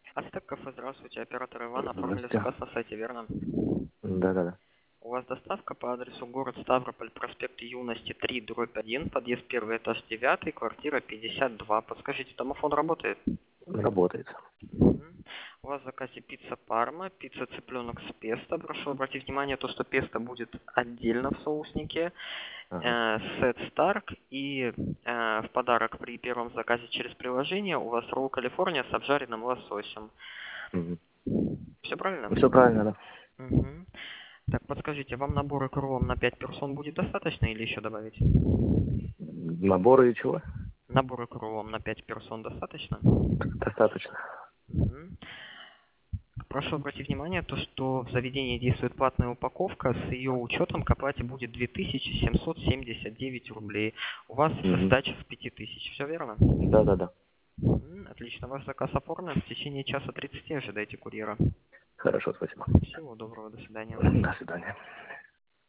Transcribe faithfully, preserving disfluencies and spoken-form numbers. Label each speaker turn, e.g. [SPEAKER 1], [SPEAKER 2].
[SPEAKER 1] Ацтек кафе, здравствуйте. Оператор Иван, оформили
[SPEAKER 2] Здравствуйте.
[SPEAKER 1] заказ на сайте, верно?
[SPEAKER 2] Да-да-да.
[SPEAKER 1] У вас доставка по адресу город Ставрополь, проспект Юности три, дробь один, подъезд первый этаж девятый, квартира пятьдесят два. Подскажите, домофон работает?
[SPEAKER 2] Работает.
[SPEAKER 1] Мгм. У вас в заказе пицца Парма, пицца цыпленок с песто. Прошу обратить внимание, то, что песто будет отдельно в соуснике.
[SPEAKER 2] Ага.
[SPEAKER 1] Э, сет Старк и э, в подарок при первом заказе через приложение у вас ролл Калифорния с обжаренным лососем.
[SPEAKER 2] Мгм.
[SPEAKER 1] Все правильно?
[SPEAKER 2] Все правильно, да.
[SPEAKER 1] Мгм. Так, подскажите, вам набора кроллом на пять персон будет достаточно или еще добавить?
[SPEAKER 2] Наборы и чего?
[SPEAKER 1] Набора кроллом на пять персон достаточно?
[SPEAKER 2] Достаточно.
[SPEAKER 1] Мгм. Прошу обратить внимание, то, что в заведении действует платная упаковка, с ее учетом к оплате будет две тысячи семьсот семьдесят девять рублей. У вас
[SPEAKER 2] Мгм.
[SPEAKER 1] сдача в пять тысяч, все верно?
[SPEAKER 2] Да-да-да.
[SPEAKER 1] Мгм. Отлично, ваш заказ оформлен, в течение часа тридцати ожидайте курьера.
[SPEAKER 2] Хорошо, спасибо.
[SPEAKER 1] Всего доброго, до свидания.
[SPEAKER 2] До свидания.